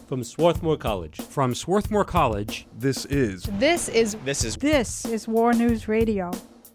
From Swarthmore College. From Swarthmore College, This is War News Radio.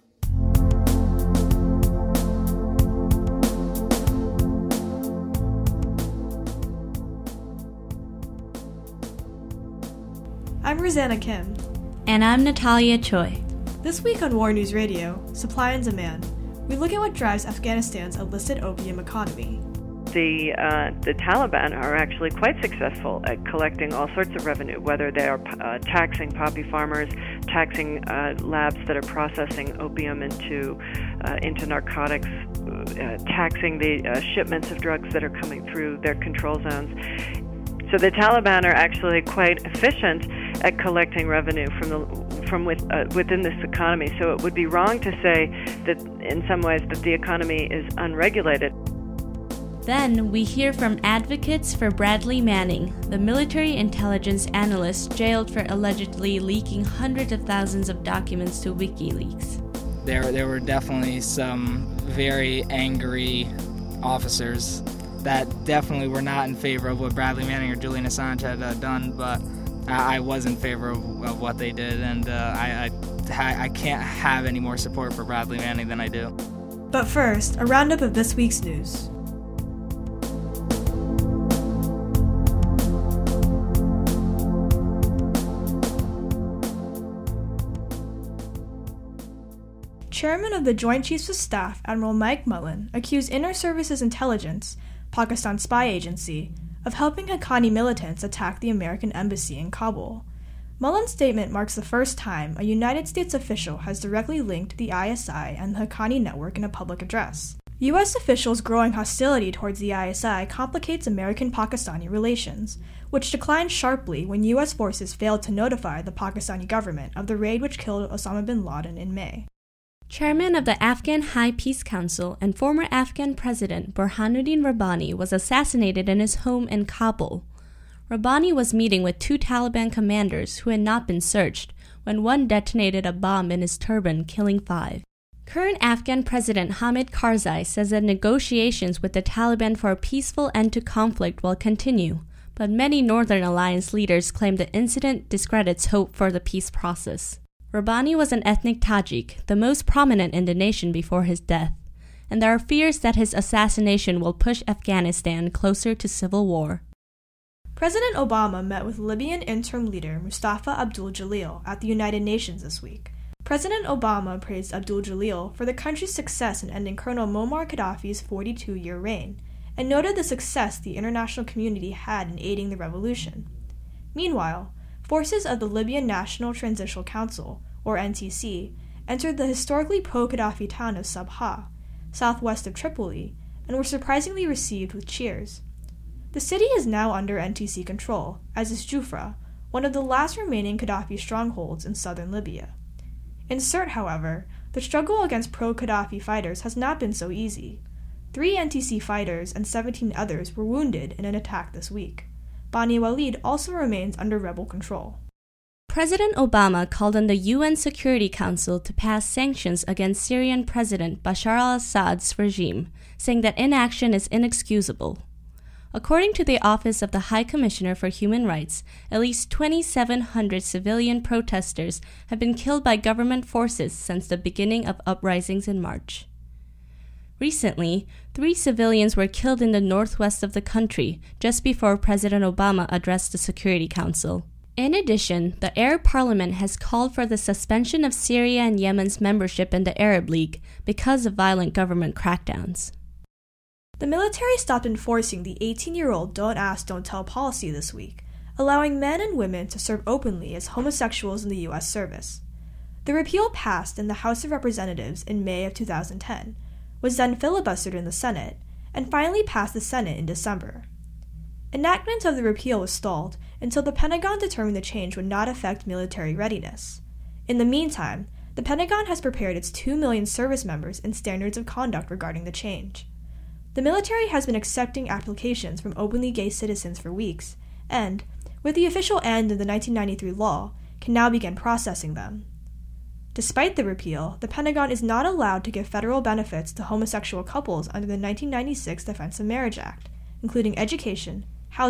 I'm Rosanna Kim. And I'm Natalia Choi. This week on War News Radio, Supply and Demand, we look at what drives Afghanistan's illicit opium economy. The Taliban are actually quite successful at collecting all sorts of revenue, whether they are taxing poppy farmers, taxing labs that are processing opium into narcotics, taxing the shipments of drugs that are coming through their control zones. So the Taliban are actually quite efficient at collecting revenue within this economy. So it would be wrong to say that in some ways that the economy is unregulated. Then we hear from advocates for Bradley Manning, the military intelligence analyst jailed for allegedly leaking hundreds of thousands of documents to WikiLeaks. There were definitely some very angry officers that definitely were not in favor of what Bradley Manning or Julian Assange had done, but I was in favor of what they did, and I can't have any more support for Bradley Manning than I do. But first, a roundup of this week's news. Chairman of the Joint Chiefs of Staff, Admiral Mike Mullen, accused Inner Services Intelligence, Pakistan's spy agency, of helping Haqqani militants attack the American embassy in Kabul. Mullen's statement marks the first time a United States official has directly linked the ISI and the Haqqani network in a public address. U.S. officials' growing hostility towards the ISI complicates American-Pakistani relations, which declined sharply when U.S. forces failed to notify the Pakistani government of the raid which killed Osama bin Laden in May. Chairman of the Afghan High Peace Council and former Afghan President Burhanuddin Rabbani was assassinated in his home in Kabul. Rabbani was meeting with two Taliban commanders who had not been searched when one detonated a bomb in his turban, killing 5. Current Afghan President Hamid Karzai says that negotiations with the Taliban for a peaceful end to conflict will continue, but many Northern Alliance leaders claim the incident discredits hope for the peace process. Rabbani was an ethnic Tajik, the most prominent in the nation before his death, and there are fears that his assassination will push Afghanistan closer to civil war. President Obama met with Libyan interim leader Mustafa Abdul Jalil at the United Nations this week. President Obama praised Abdul Jalil for the country's success in ending Colonel Muammar Gaddafi's 42-year reign, and noted the success the international community had in aiding the revolution. Meanwhile, forces of the Libyan National Transitional Council, or NTC, entered the historically pro-Gaddafi town of Sabha, southwest of Tripoli, and were surprisingly received with cheers. The city is now under NTC control, as is Jufra, one of the last remaining Gaddafi strongholds in southern Libya. In Sirte, however, the struggle against pro-Gaddafi fighters has not been so easy. 3 NTC fighters and 17 others were wounded in an attack this week. Bani Walid also remains under rebel control. President Obama called on the UN Security Council to pass sanctions against Syrian President Bashar al-Assad's regime, saying that inaction is inexcusable. According to the Office of the High Commissioner for Human Rights, at least 2,700 civilian protesters have been killed by government forces since the beginning of uprisings in March. Recently, 3 civilians were killed in the northwest of the country just before President Obama addressed the Security Council. In addition, the Arab Parliament has called for the suspension of Syria and Yemen's membership in the Arab League because of violent government crackdowns. The military stopped enforcing the 18-year-old Don't Ask, Don't Tell policy this week, allowing men and women to serve openly as homosexuals in the U.S. service. The repeal passed in the House of Representatives in May of 2010, was then filibustered in the Senate, and finally passed the Senate in December. Enactment of the repeal was stalled until the Pentagon determined the change would not affect military readiness. In the meantime, the Pentagon has prepared its 2 million service members in standards of conduct regarding the change. The military has been accepting applications from openly gay citizens for weeks, and, with the official end of the 1993 law, can now begin processing them. Despite the repeal, the Pentagon is not allowed to give federal benefits to homosexual couples under the 1996 Defense of Marriage Act, including education, housing,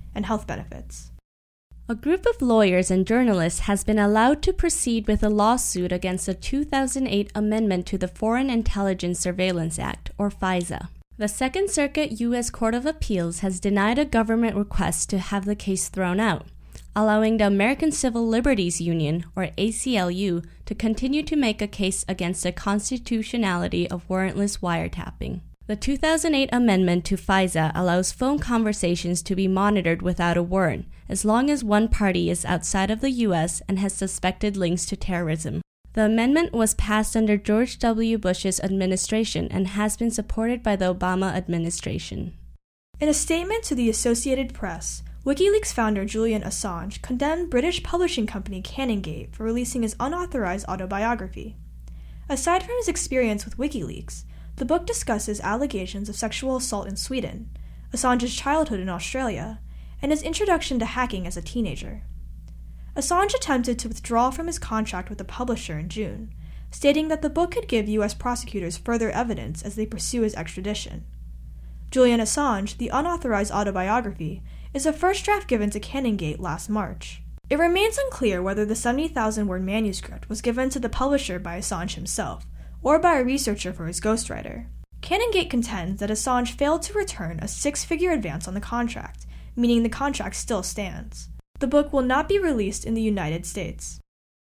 and health benefits. A group of lawyers and journalists has been allowed to proceed with a lawsuit against the 2008 amendment to the Foreign Intelligence Surveillance Act, or FISA. The Second Circuit U.S. Court of Appeals has denied a government request to have the case thrown out, allowing the American Civil Liberties Union, or ACLU, to continue to make a case against the constitutionality of warrantless wiretapping. The 2008 amendment to FISA allows phone conversations to be monitored without a warrant, as long as one party is outside of the U.S. and has suspected links to terrorism. The amendment was passed under George W. Bush's administration and has been supported by the Obama administration. In a statement to the Associated Press, WikiLeaks founder Julian Assange condemned British publishing company Canongate for releasing his unauthorized autobiography. Aside from his experience with WikiLeaks, the book discusses allegations of sexual assault in Sweden, Assange's childhood in Australia, and his introduction to hacking as a teenager. Assange attempted to withdraw from his contract with the publisher in June, stating that the book could give U.S. prosecutors further evidence as they pursue his extradition. Julian Assange, the unauthorized autobiography, is a first draft given to Canongate last March. It remains unclear whether the 70,000-word manuscript was given to the publisher by Assange himself, or by a researcher for his ghostwriter. Canongate contends that Assange failed to return a six-figure advance on the contract, meaning the contract still stands. The book will not be released in the United States.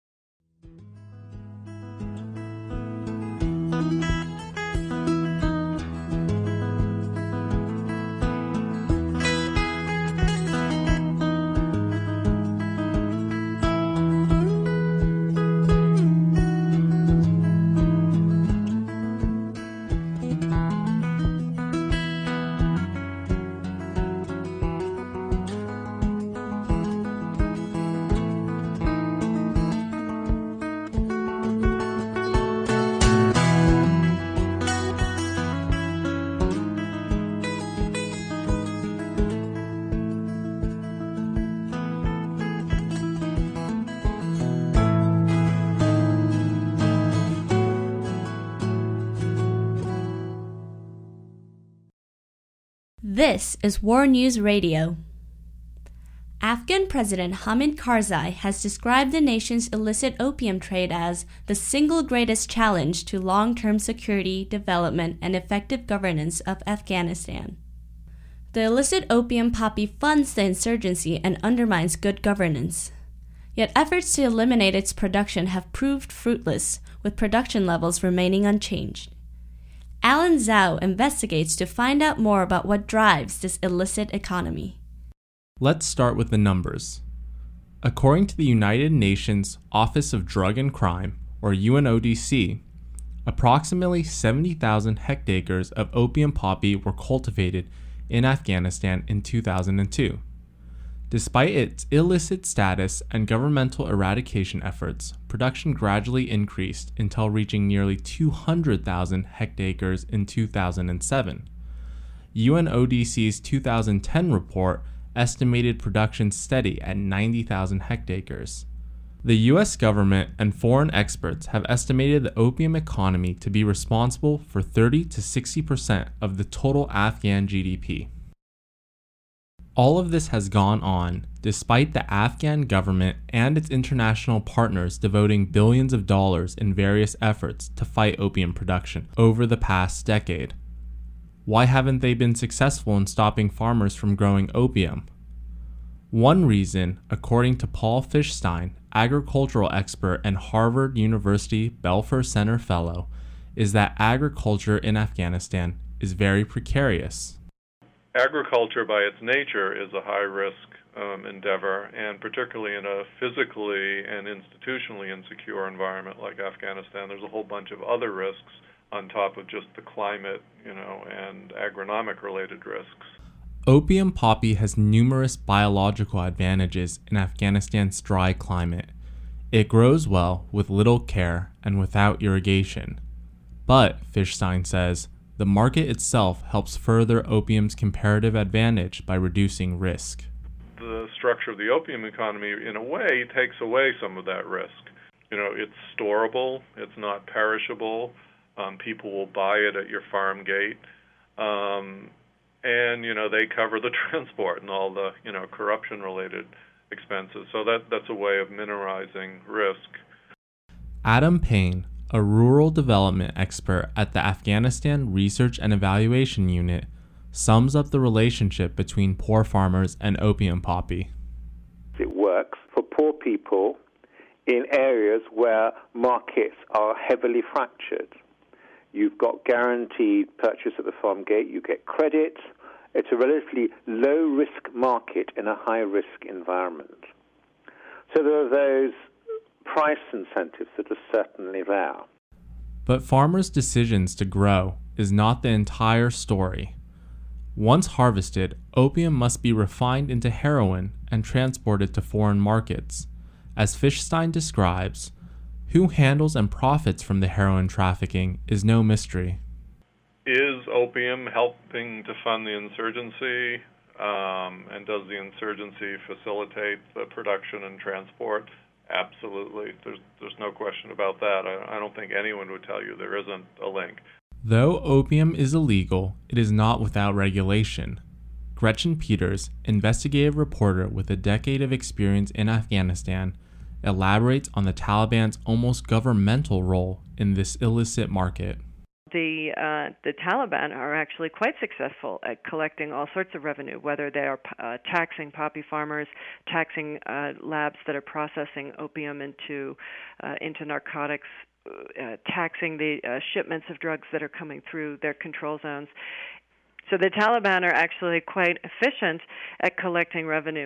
This is War News Radio. Afghan President Hamid Karzai has described the nation's illicit opium trade as the single greatest challenge to long-term security, development, and effective governance of Afghanistan. The illicit opium poppy funds the insurgency and undermines good governance. Yet efforts to eliminate its production have proved fruitless, with production levels remaining unchanged. Alan Zhao investigates to find out more about what drives this illicit economy. Let's start with the numbers. According to the United Nations Office of Drug and Crime, or UNODC, approximately 70,000 hectares of opium poppy were cultivated in Afghanistan in 2002. Despite its illicit status and governmental eradication efforts, production gradually increased until reaching nearly 200,000 hectares in 2007. UNODC's 2010 report estimated production steady at 90,000 hectares. The US government and foreign experts have estimated the opium economy to be responsible for 30 to 60% of the total Afghan GDP. All of this has gone on despite the Afghan government and its international partners devoting billions of dollars in various efforts to fight opium production over the past decade. Why haven't they been successful in stopping farmers from growing opium? One reason, according to Paul Fishstein, agricultural expert and Harvard University Belfer Center fellow, is that agriculture in Afghanistan is very precarious. Agriculture by its nature is a high-risk endeavor, and particularly in a physically and institutionally insecure environment like Afghanistan, there's a whole bunch of other risks on top of just the climate, and agronomic-related risks. Opium poppy has numerous biological advantages in Afghanistan's dry climate. It grows well with little care and without irrigation. But, Fishstein says, the market itself helps further opium's comparative advantage by reducing risk. The structure of the opium economy, in a way, takes away some of that risk. It's storable, it's not perishable, people will buy it at your farm gate, and they cover the transport and all the corruption-related expenses. So that's a way of minimizing risk. Adam Payne, a rural development expert at the Afghanistan Research and Evaluation Unit, sums up the relationship between poor farmers and opium poppy. It works for poor people in areas where markets are heavily fractured. You've got guaranteed purchase at the farm gate, you get credit. It's a relatively low-risk market in a high-risk environment. So there are those price incentives that are certainly there. But farmers' decisions to grow is not the entire story. Once harvested, opium must be refined into heroin and transported to foreign markets. As Fishstein describes, who handles and profits from the heroin trafficking is no mystery. Is opium helping to fund the insurgency? And does the insurgency facilitate the production and transport? Absolutely. There's no question about that. I don't think anyone would tell you there isn't a link. Though opium is illegal, it is not without regulation. Gretchen Peters, investigative reporter with a decade of experience in Afghanistan, elaborates on the Taliban's almost governmental role in this illicit market. The Taliban are actually quite successful at collecting all sorts of revenue, whether they are taxing poppy farmers, taxing labs that are processing opium into narcotics, taxing the shipments of drugs that are coming through their control zones. So the Taliban are actually quite efficient at collecting revenue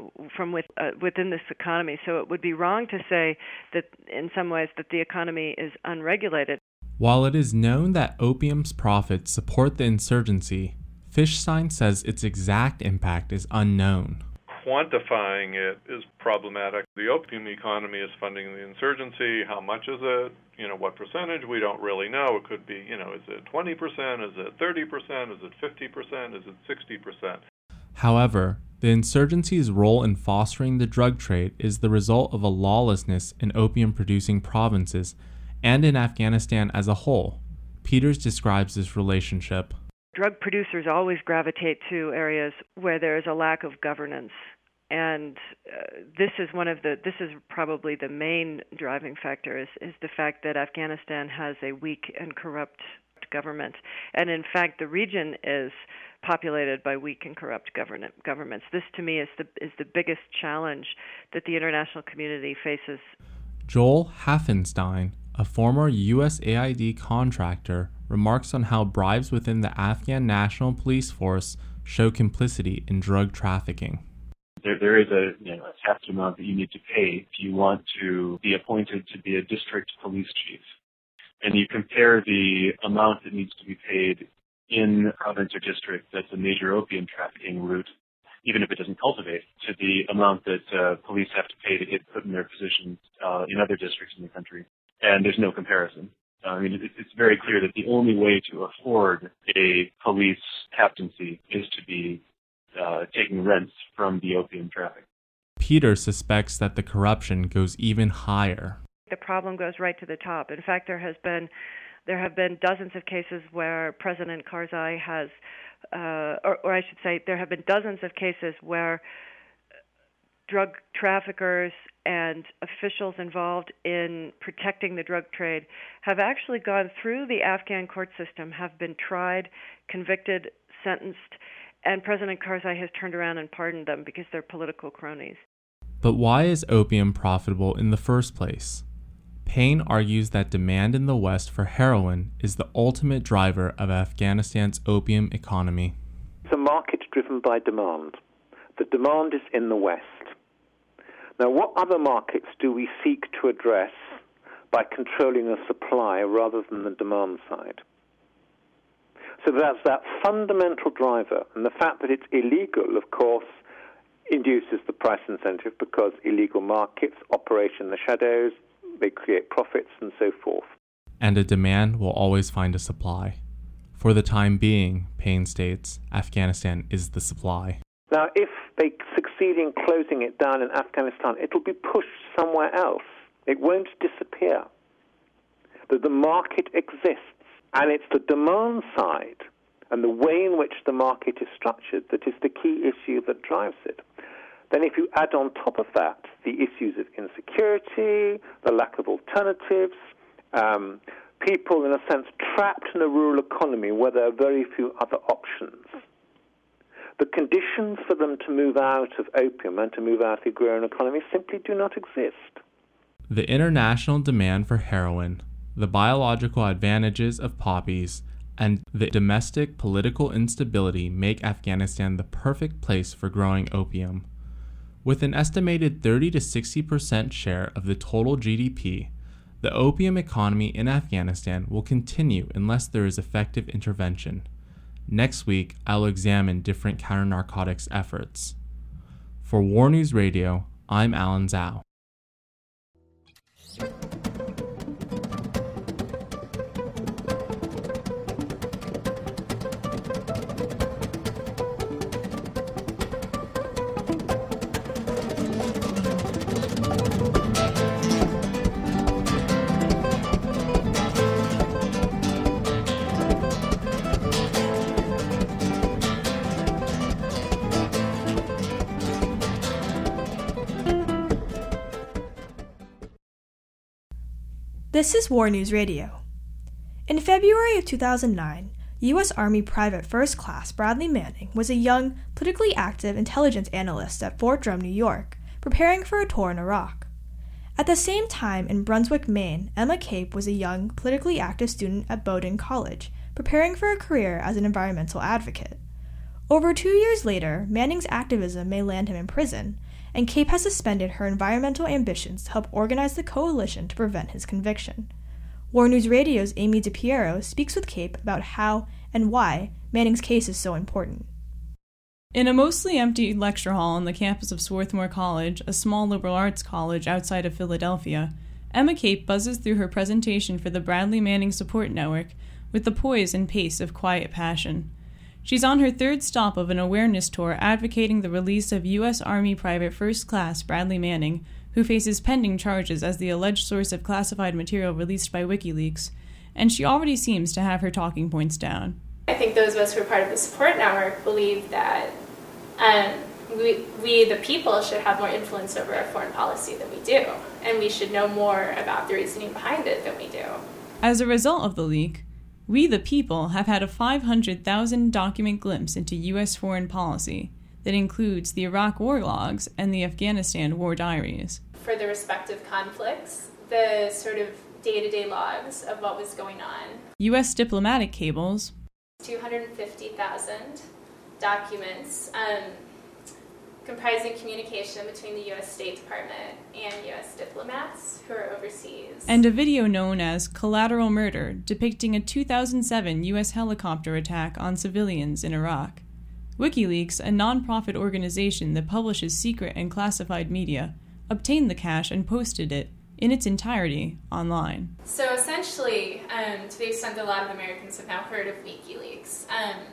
within this economy. So it would be wrong to say that in some ways that the economy is unregulated. While it is known that opium's profits support the insurgency, Fishstein says its exact impact is unknown. Quantifying it is problematic. The opium economy is funding the insurgency. How much is it? What percentage? We don't really know. It could be, is it 20%? Is it 30%? Is it 50%? Is it 60%? However, the insurgency's role in fostering the drug trade is the result of a lawlessness in opium-producing provinces and in Afghanistan as a whole. Peters describes this relationship. Drug producers always gravitate to areas where there is a lack of governance, and this is probably the main driving factor is the fact that Afghanistan has a weak and corrupt government, and in fact the region is populated by weak and corrupt governments. This to me is the biggest challenge that the international community faces. Joel Haffenstein, a former USAID contractor, remarks on how bribes within the Afghan National Police Force show complicity in drug trafficking. There is a capped amount that you need to pay if you want to be appointed to be a district police chief. And you compare the amount that needs to be paid in a province or district that's a major opium trafficking route, even if it doesn't cultivate, to the amount that police have to pay to get put in their positions in other districts in the country. And there's no comparison. It's very clear that the only way to afford a police captaincy is to be taking rents from the opium traffic. Peter suspects that the corruption goes even higher. The problem goes right to the top. In fact, there have been dozens of cases where President Karzai has, or I should say, there have been dozens of cases where drug traffickers and officials involved in protecting the drug trade have actually gone through the Afghan court system, have been tried, convicted, sentenced, and President Karzai has turned around and pardoned them because they're political cronies. But why is opium profitable in the first place? Payne argues that demand in the West for heroin is the ultimate driver of Afghanistan's opium economy. It's a market driven by demand. The demand is in the West. Now, what other markets do we seek to address by controlling the supply rather than the demand side? So that's that fundamental driver, and the fact that it's illegal, of course, induces the price incentive because illegal markets operate in the shadows, they create profits and so forth. And a demand will always find a supply. For the time being, Payne states, Afghanistan is the supply. Now, if they succeed in closing it down in Afghanistan, it'll be pushed somewhere else. It won't disappear. The market exists, and it's the demand side and the way in which the market is structured that is the key issue that drives it. Then if you add on top of that the issues of insecurity, the lack of alternatives, people in a sense trapped in a rural economy where there are very few other options, the conditions for them to move out of opium and to move out of the agrarian economy simply do not exist. The international demand for heroin, the biological advantages of poppies, and the domestic political instability make Afghanistan the perfect place for growing opium. With an estimated 30 to 60% share of the total GDP, the opium economy in Afghanistan will continue unless there is effective intervention. Next week, I'll examine different counter-narcotics efforts. For War News Radio, I'm Alan Zhao. This is War News Radio. In February of 2009, U.S. Army Private First Class Bradley Manning was a young, politically active intelligence analyst at Fort Drum, New York, preparing for a tour in Iraq. At the same time, in Brunswick, Maine, Emma Cape was a young, politically active student at Bowdoin College, preparing for a career as an environmental advocate. Over 2 years later, Manning's activism may land him in prison, and Cape has suspended her environmental ambitions to help organize the coalition to prevent his conviction. War News Radio's Amy DiPiero speaks with Cape about how and why Manning's case is so important. In a mostly empty lecture hall on the campus of Swarthmore College, a small liberal arts college outside of Philadelphia, Emma Cape buzzes through her presentation for the Bradley Manning Support Network with the poise and pace of quiet passion. She's on her third stop of an awareness tour advocating the release of U.S. Army Private First Class Bradley Manning, who faces pending charges as the alleged source of classified material released by WikiLeaks, and she already seems to have her talking points down. I think those of us who are part of the support network believe that we, the people, should have more influence over our foreign policy than we do, and we should know more about the reasoning behind it than we do. As a result of the leak, we, the people, have had a 500,000 document glimpse into U.S. foreign policy that includes the Iraq war logs and the Afghanistan war diaries. For the respective conflicts, the sort of day-to-day logs of what was going on. U.S. diplomatic cables. 250,000 documents comprising communication between the U.S. State Department and U.S. diplomats who are overseas. And a video known as Collateral Murder, depicting a 2007 U.S. helicopter attack on civilians in Iraq. WikiLeaks, a non-profit organization that publishes secret and classified media, obtained the cache and posted it, in its entirety, online. So essentially, to the extent that a lot of Americans have now heard of WikiLeaks,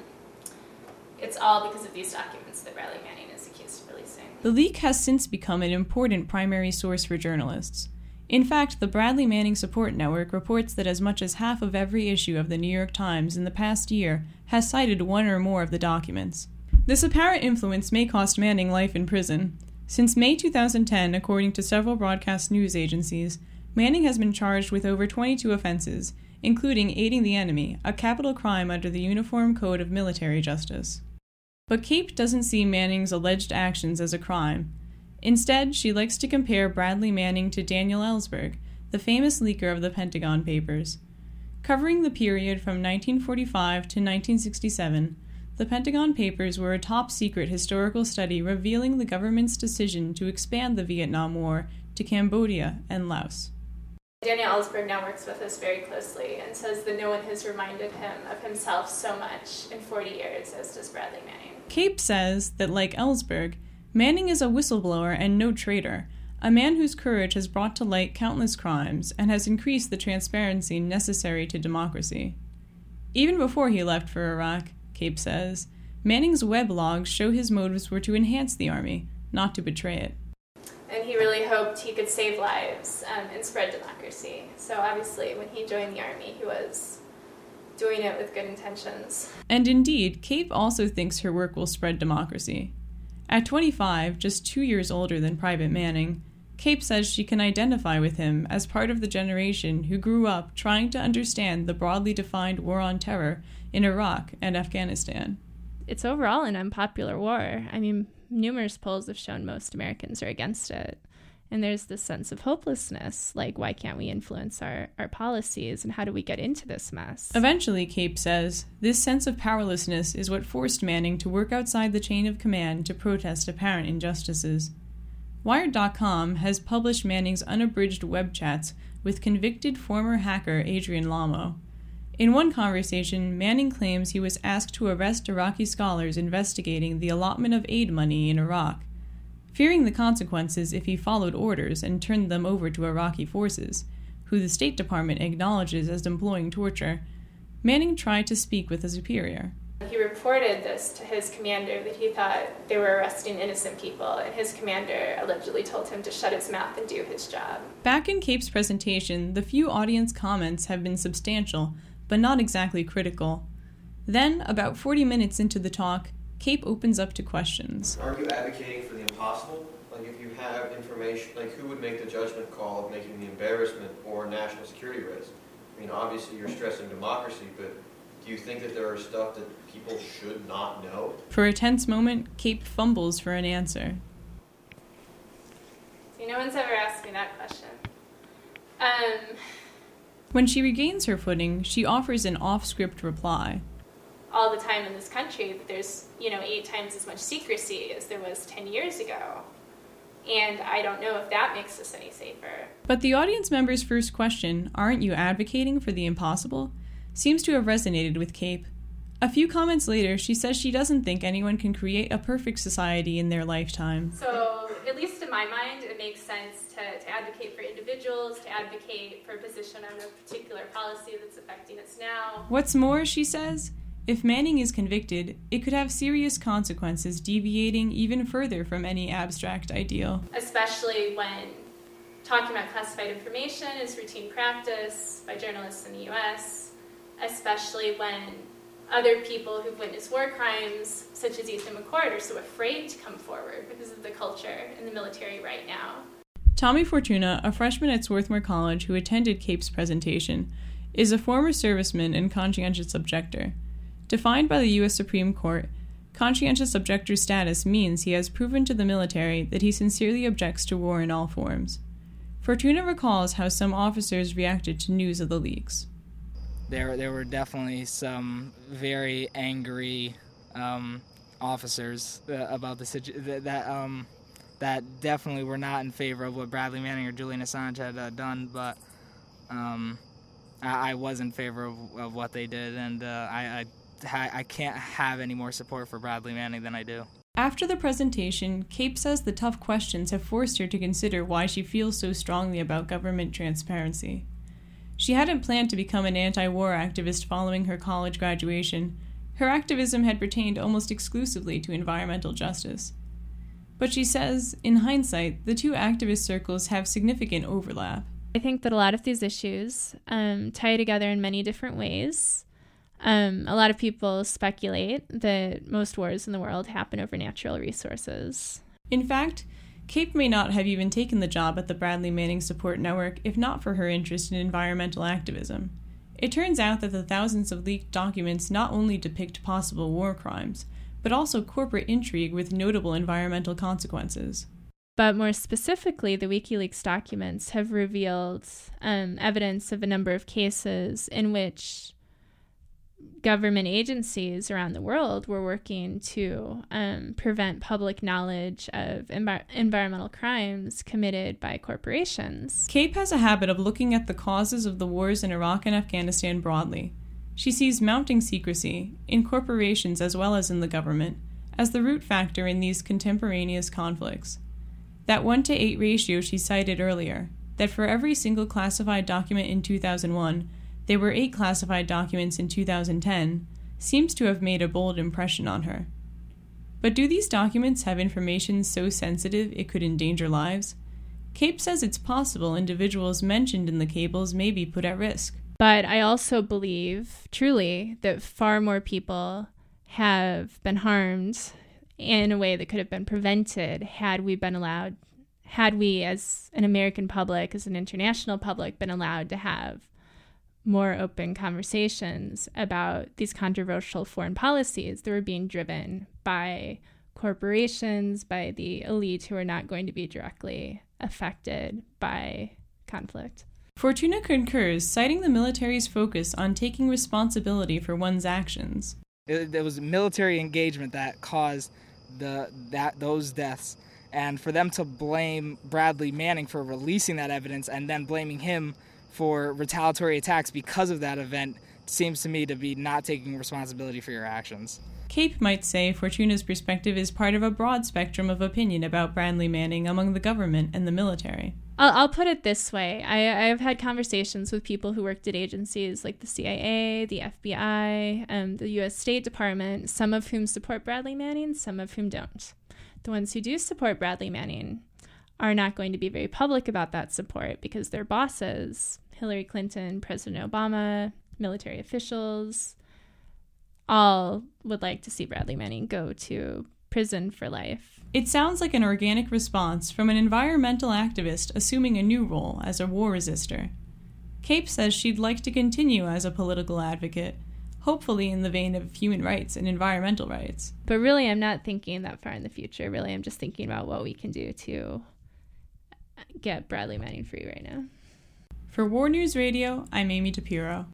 it's all because of these documents that Bradley Manning is accused of releasing. The leak has since become an important primary source for journalists. In fact, the Bradley Manning Support Network reports that as much as half of every issue of the New York Times in the past year has cited one or more of the documents. This apparent influence may cost Manning life in prison. Since May 2010, according to several broadcast news agencies, Manning has been charged with over 22 offenses, including aiding the enemy, a capital crime under the Uniform Code of Military Justice. But Cape doesn't see Manning's alleged actions as a crime. Instead, she likes to compare Bradley Manning to Daniel Ellsberg, the famous leaker of the Pentagon Papers. Covering the period from 1945 to 1967, the Pentagon Papers were a top-secret historical study revealing the government's decision to expand the Vietnam War to Cambodia and Laos. Daniel Ellsberg now works with us very closely and says that no one has reminded him of himself so much in 40 years as does Bradley Manning. Cape says that, like Ellsberg, Manning is a whistleblower and no traitor, a man whose courage has brought to light countless crimes and has increased the transparency necessary to democracy. Even before he left for Iraq, Cape says, Manning's web logs show his motives were to enhance the army, not to betray it. And he really hoped he could save lives and spread democracy. So obviously when he joined the army, he was doing it with good intentions. And indeed, Cape also thinks her work will spread democracy. At 25, just 2 years older than Private Manning, Cape says she can identify with him as part of the generation who grew up trying to understand the broadly defined war on terror in Iraq and Afghanistan. It's overall an unpopular war. I mean, numerous polls have shown most Americans are against it. And there's this sense of hopelessness, like, why can't we influence our policies, and how do we get into this mess? Eventually, Cape says, this sense of powerlessness is what forced Manning to work outside the chain of command to protest apparent injustices. Wired.com has published Manning's unabridged web chats with convicted former hacker Adrian Lamo. In one conversation, Manning claims he was asked to arrest Iraqi scholars investigating the allotment of aid money in Iraq, fearing the consequences if he followed orders and turned them over to Iraqi forces, who the State Department acknowledges as employing torture. Manning tried to speak with a superior. He reported this to his commander, that he thought they were arresting innocent people, and his commander allegedly told him to shut his mouth and do his job. Back in Cape's presentation, the few audience comments have been substantial, but not exactly critical. Then, about 40 minutes into the talk, Cape opens up to questions. Aren't you advocating for the impossible? Like, if you have information, like, who would make the judgment call of making the embarrassment or national security risk? I mean, obviously you're stressing democracy, but do you think that there are stuff that people should not know? For a tense moment, Cape fumbles for an answer. See, no one's ever asked me that question. When she regains her footing, she offers an off-script reply. All the time in this country, there's, 8 times as much secrecy as there was 10 years ago. And I don't know if that makes us any safer. But the audience member's first question, aren't you advocating for the impossible, seems to have resonated with Cape. A few comments later, she says she doesn't think anyone can create a perfect society in their lifetime. So, at least in my mind, it makes sense to advocate for individuals, to advocate for a position on a particular policy that's affecting us now. What's more, she says, if Manning is convicted, it could have serious consequences deviating even further from any abstract ideal. Especially when talking about classified information is routine practice by journalists in the U.S., especially when other people who've witnessed war crimes, such as Ethan McCord, are so afraid to come forward because of the culture in the military right now. Tommy Fortuna, a freshman at Swarthmore College who attended Cape's presentation, is a former serviceman and conscientious objector. Defined by the U.S. Supreme Court, conscientious objector status means he has proven to the military that he sincerely objects to war in all forms. Fortuna recalls how some officers reacted to news of the leaks. There were definitely some very angry officers about the situation that definitely were not in favor of what Bradley Manning or Julian Assange had done, but I was in favor of what they did, and I can't have any more support for Bradley Manning than I do. After the presentation, Cape says the tough questions have forced her to consider why she feels so strongly about government transparency. She hadn't planned to become an anti-war activist following her college graduation. Her activism had pertained almost exclusively to environmental justice. But she says, in hindsight, the two activist circles have significant overlap. I think that a lot of these issues tie together in many different ways. A lot of people speculate that most wars in the world happen over natural resources. In fact, Cape may not have even taken the job at the Bradley Manning Support Network if not for her interest in environmental activism. It turns out that the thousands of leaked documents not only depict possible war crimes, but also corporate intrigue with notable environmental consequences. But more specifically, the WikiLeaks documents have revealed evidence of a number of cases in which government agencies around the world were working to prevent public knowledge of environmental crimes committed by corporations. Cape has a habit of looking at the causes of the wars in Iraq and Afghanistan broadly. She sees mounting secrecy, in corporations as well as in the government, as the root factor in these contemporaneous conflicts. That 1-to-8 ratio she cited earlier, that for every single classified document in 2001, there were 8 classified documents in 2010, seems to have made a bold impression on her. But do these documents have information so sensitive it could endanger lives? Cape says it's possible individuals mentioned in the cables may be put at risk. But I also believe, truly, that far more people have been harmed in a way that could have been prevented had we as an American public, as an international public, been allowed to have more open conversations about these controversial foreign policies that were being driven by corporations, by the elite who are not going to be directly affected by conflict. Fortuna concurs, citing the military's focus on taking responsibility for one's actions. It was military engagement that caused those deaths, and for them to blame Bradley Manning for releasing that evidence and then blaming him for retaliatory attacks because of that event seems to me to be not taking responsibility for your actions. Cape might say Fortuna's perspective is part of a broad spectrum of opinion about Bradley Manning among the government and the military. I'll put it this way. I've had conversations with people who worked at agencies like the CIA, the FBI, the U.S. State Department, some of whom support Bradley Manning, some of whom don't. The ones who do support Bradley Manning are not going to be very public about that support because their bosses, Hillary Clinton, President Obama, military officials, all would like to see Bradley Manning go to prison for life. It sounds like an organic response from an environmental activist assuming a new role as a war resistor. Cape says she'd like to continue as a political advocate, hopefully in the vein of human rights and environmental rights. But really, I'm not thinking that far in the future. Really, I'm just thinking about what we can do to get Bradley Manning free right now. For War News Radio, I'm Amy DePiro.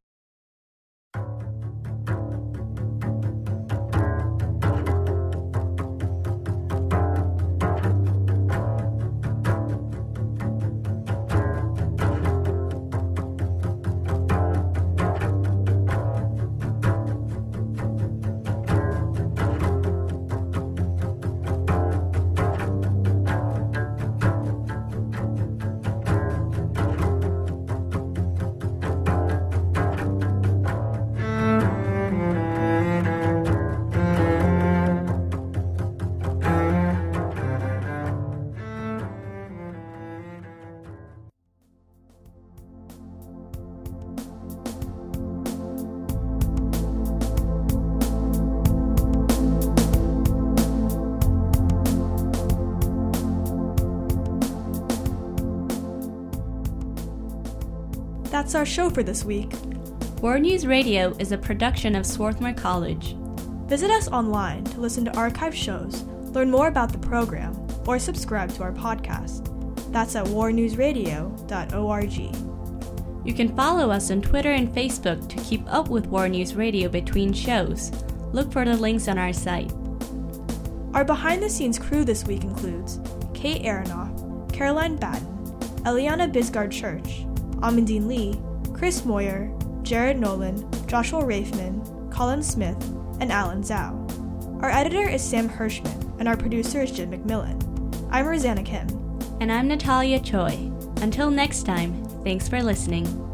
That's our show for this week. War News Radio is a production of Swarthmore College. Visit us online to listen to archive shows, learn more about the program, or subscribe to our podcast. That's at warnewsradio.org. You can follow us on Twitter and Facebook to keep up with War News Radio between shows. Look for the links on our site. Our behind-the-scenes crew this week includes Kate Aronoff, Caroline Batten, Eliana Bisgard-Church, Amandine Lee, Chris Moyer, Jared Nolan, Joshua Rafeman, Colin Smith, and Alan Zhao. Our editor is Sam Hirschman, and our producer is Jim McMillan. I'm Rosanna Kim. And I'm Natalia Choi. Until next time, thanks for listening.